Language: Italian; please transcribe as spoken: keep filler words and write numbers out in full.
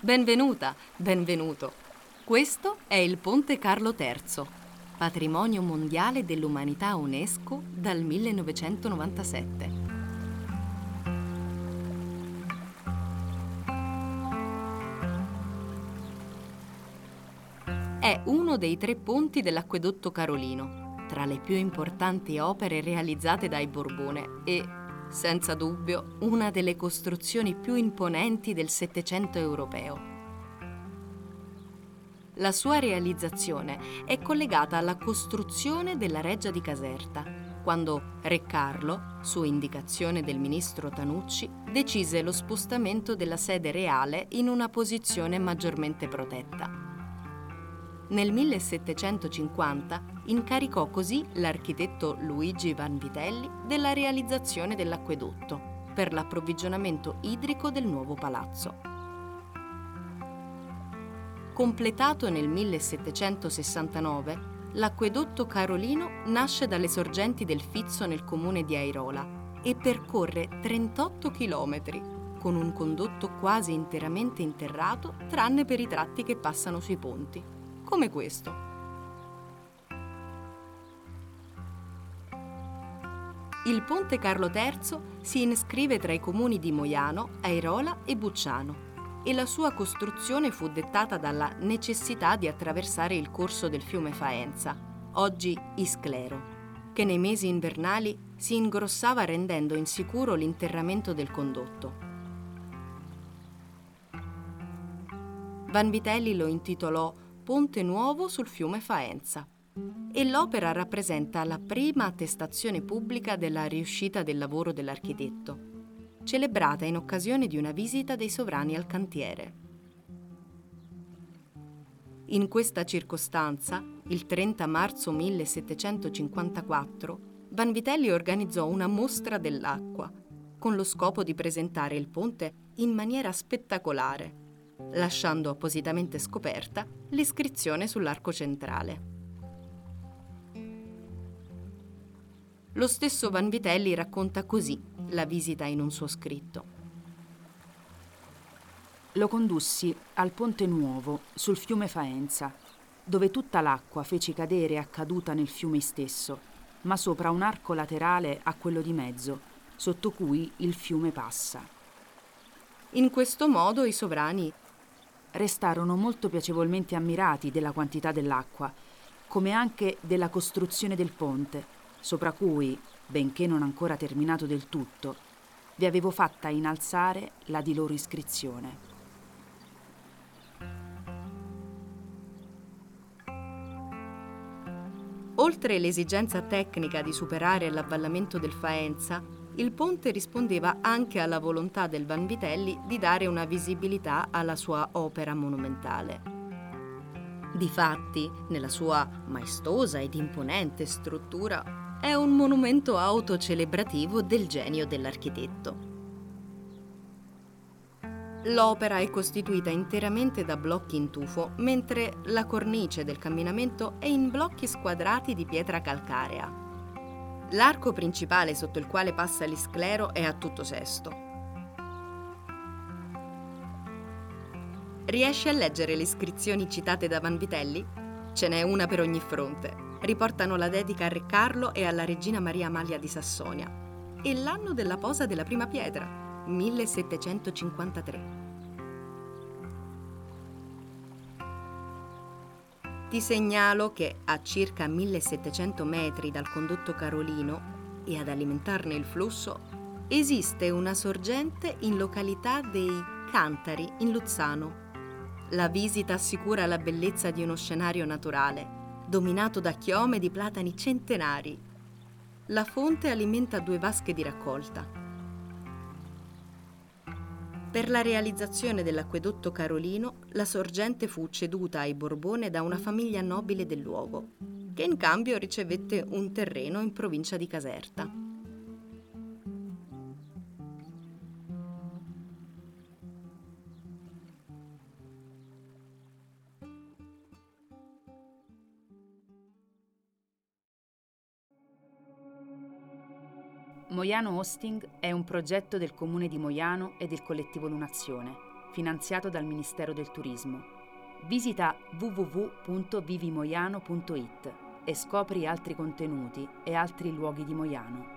Benvenuta, benvenuto. Questo è il Ponte Carlo terzo, patrimonio mondiale dell'umanità UNESCO dal millenovecentonovantasette. È uno dei tre ponti dell'Acquedotto Carolino, tra le più importanti opere realizzate dai Borbone e, senza dubbio, una delle costruzioni più imponenti del Settecento europeo. La sua realizzazione è collegata alla costruzione della Reggia di Caserta, quando Re Carlo, su indicazione del ministro Tanucci, decise lo spostamento della sede reale in una posizione maggiormente protetta. Nel millesettecentocinquanta incaricò così l'architetto Luigi Vanvitelli della realizzazione dell'acquedotto per l'approvvigionamento idrico del nuovo palazzo. Completato nel millesettecentosessantanove, l'acquedotto Carolino nasce dalle sorgenti del Fizzo nel comune di Airola e percorre trentotto chilometri, con un condotto quasi interamente interrato tranne per i tratti che passano sui ponti, come questo. Il Ponte Carlo terzo si iscrive tra i comuni di Moiano, Airola e Bucciano, e la sua costruzione fu dettata dalla necessità di attraversare il corso del fiume Faenza, oggi Isclero, che nei mesi invernali si ingrossava rendendo insicuro l'interramento del condotto. Vanvitelli lo intitolò Ponte Nuovo sul fiume Faenza e l'opera rappresenta la prima attestazione pubblica della riuscita del lavoro dell'architetto, celebrata in occasione di una visita dei sovrani al cantiere. In questa circostanza, il trenta marzo millesettecentocinquantaquattro, Vanvitelli organizzò una mostra dell'acqua, con lo scopo di presentare il ponte in maniera spettacolare, lasciando appositamente scoperta l'iscrizione sull'arco centrale. Lo stesso Vanvitelli racconta così la visita in un suo scritto. Lo condussi al Ponte Nuovo sul fiume Faenza, dove tutta l'acqua feci cadere accaduta nel fiume stesso, ma sopra un arco laterale a quello di mezzo, sotto cui il fiume passa. In questo modo i sovrani restarono molto piacevolmente ammirati della quantità dell'acqua, come anche della costruzione del ponte, sopra cui, benché non ancora terminato del tutto, vi avevo fatta innalzare la di loro iscrizione. Oltre l'esigenza tecnica di superare l'avvallamento del Faenza, il ponte rispondeva anche alla volontà del Vanvitelli di dare una visibilità alla sua opera monumentale. Difatti, nella sua maestosa ed imponente struttura, è un monumento autocelebrativo del genio dell'architetto. L'opera è costituita interamente da blocchi in tufo, mentre la cornice del camminamento è in blocchi squadrati di pietra calcarea. L'arco principale sotto il quale passa l'Isclero è a tutto sesto. Riesci a leggere le iscrizioni citate da Vanvitelli? Ce n'è una per ogni fronte. Riportano la dedica a Re Carlo e alla regina Maria Amalia di Sassonia e l'anno della posa della prima pietra, millesettecentocinquantatré. Ti segnalo che a circa millesettecento metri dal condotto Carolino e ad alimentarne il flusso esiste una sorgente in località dei Cantari in Luzzano. La visita assicura la bellezza di uno scenario naturale dominato da chiome di platani centenari. La fonte alimenta due vasche di raccolta. Per la realizzazione dell'acquedotto Carolino, la sorgente fu ceduta ai Borbone da una famiglia nobile del luogo, che in cambio ricevette un terreno in provincia di Caserta. Moiano Hosting è un progetto del comune di Moiano e del collettivo Lunazione, finanziato dal Ministero del Turismo. Visita w w w punto vivi moiano punto it e scopri altri contenuti e altri luoghi di Moiano.